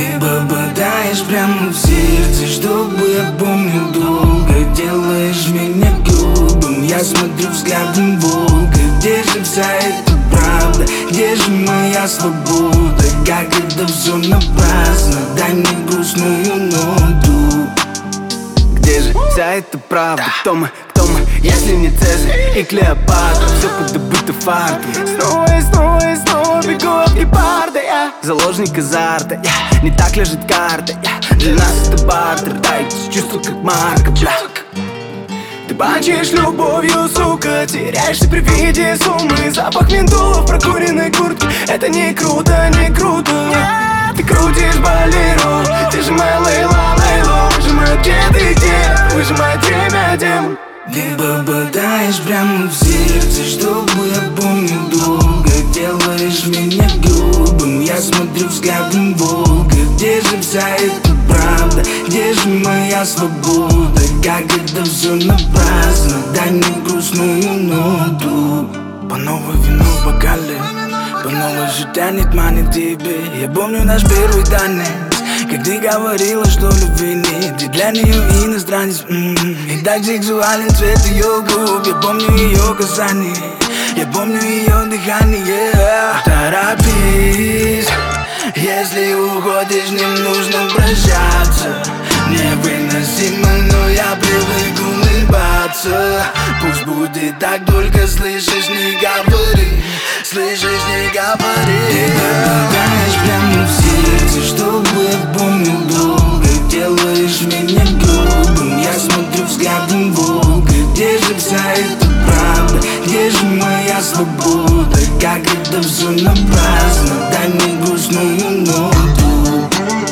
Ты попадаешь прямо в сердце, чтобы я помнил долго. Делаешь меня грубым, я смотрю взглядом волка. Где же вся эта правда, где же моя свобода? Как это все напрасно, дай мне грустную ноту. Где же вся эта правда? Кто мы, если не Цезарь и Клеопатра? Все подобыто фартом. Снова и снова и снова бегу от гепарда. Я заложник азарта, не так лежит карта. Для нас это бартер, дайте чувство как марка, бля. Ты бачишь любовью, сука, теряешься при виде суммы. Запах ментола в прокуренной куртке. Это не круто, не круто, нет. Ты крутишь болеро, ты же моя Лейла, Лейло. Выжимает где ты, где, выжимает время, демон. Ты попадаешь прямо в сердце, чтобы я помнил долго. Делаешь меня грубым, я смотрю взглядом волка. Где же вся эта правда, где же моя свобода? Как это все напрасно, дай мне грустную ноту. По новой вино в бокале, по новой же тянет манит тебе. Я помню наш первый танец, как ты говорила, что любви нет. Ты для нее иностранец, и так сексуален цвет ее губ. Я помню ее касание, я помню ее дыхание. Торопись, если уходишь, не нужно прощаться. Невыносимо, но я привык улыбаться. Пусть будет так, только слышишь, не говори. Слышишь, не говори. Ты попадаешь прямо в сердце, чтобы я помнил долго. Делаешь меня грубым, я смотрю взглядом волка. Где же вся эта правда, где же моя свобода? Как это все напрасно, дай мне грустную ноту.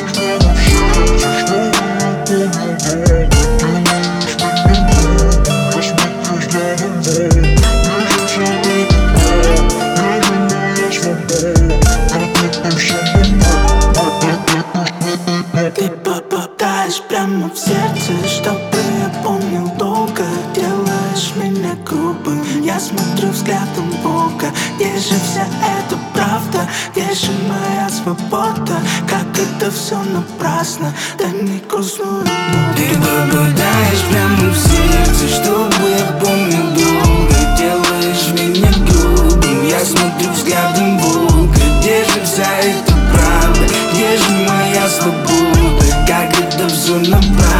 Ты попадаешь прямо в сердце, чтобы я помнил долго. Делаешь меня грубым, я смотрю взглядом волка. Где же вся эта правда, где же моя свобода? Как это все напрасно, дай мне грустную ноту. Ты попадаешь прямо в сердце, чтобы я помнил долго. Делаешь меня грубым, я смотрю взглядом волка. Где же вся эта правда, где же моя свобода? Как это все напрасно.